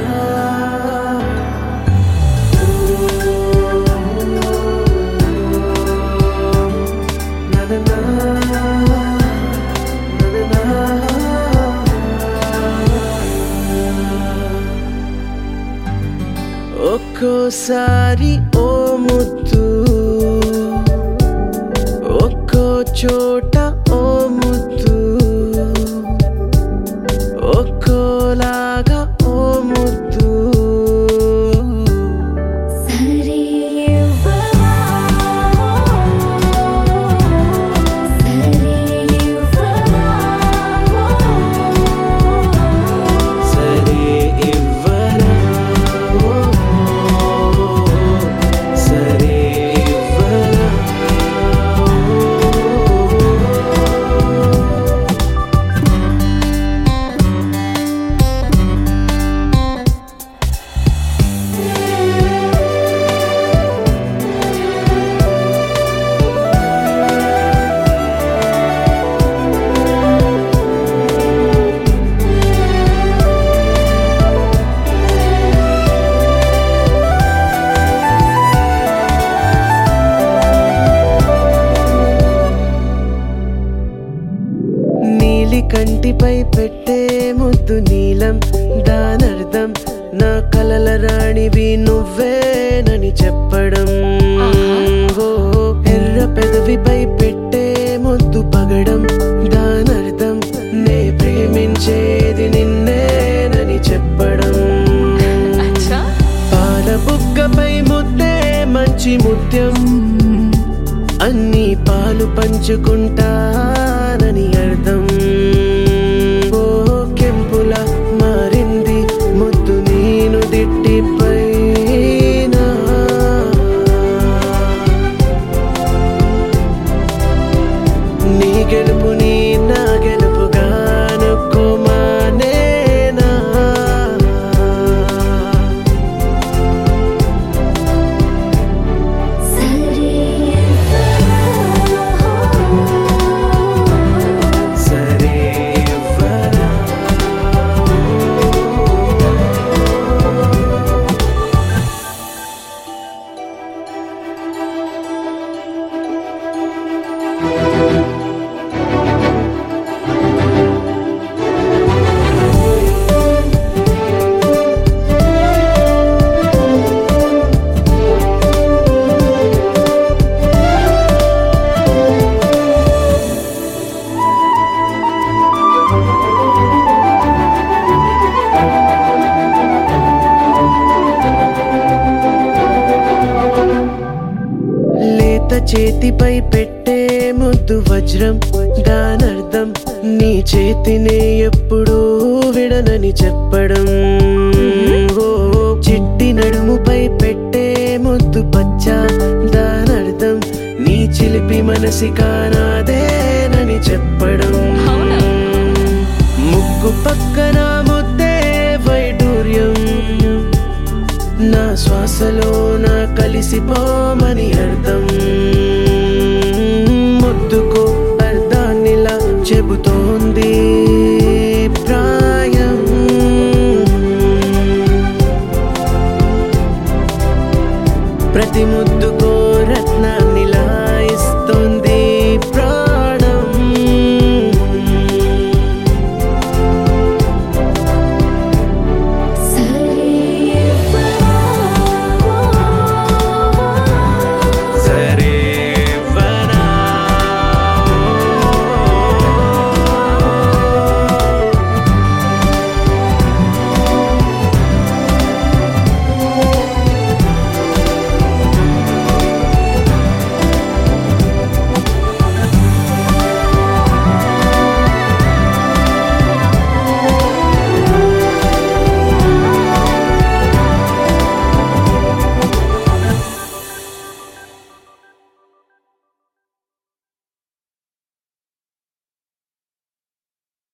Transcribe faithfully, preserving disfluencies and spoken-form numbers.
ఒక్కోసారి ఓ ముద్దు, ఒక్కో చోట ఓ ముద్దు, ఒక్కోలాగా ఓ ముద్దు. సరే ఇవ్వవా, సరే ఇవ్వవా, సరే ఇవ్వరా, సరే ఇవ్వరా. నీలి కంటిపై పెట్టే ముద్దు నీలం, దానర్థం నా కలల రాణివి నువ్వేనని చెప్పడం. ఓ ఎర్ర పెదవిపై పెట్టే ముద్దు పగడం, దానర్థం నే ప్రేమించేది నిన్నేనని చెప్పడం. పాల బుగ్గపై ముద్దే మంచి ముత్యం, అన్ని పాలు పంచుకుంటానని అర్థం. ఓ కెంపులా మారింది ముద్దు నేను దిట్టిపైన, నీ గెలుపు నీ నా గెలుపుగా అనుకోమానేనా. సరే సరే ఇవ్వరా. లేత చేతిపై పెట్టే ముద్దు వజ్రం, దానర్థం నీ చేతినే ఎప్పుడూ విడనని చెప్పడం. ఓ చిట్టి నడుముపై పెట్టే ముద్దు పచ్చ, దానర్థం నీ చిలిపి మనసి కానాదేనని చెప్పడం. ముక్కు పక్కన ముద్దే వైడూర్యం, నా శ్వాసలో నా కలిసిపోమని అర్థం. ముద్దుకు అర్థాన్నిలా చెబుతోంది ప్రాయం. ప్రతి ముద్దుకు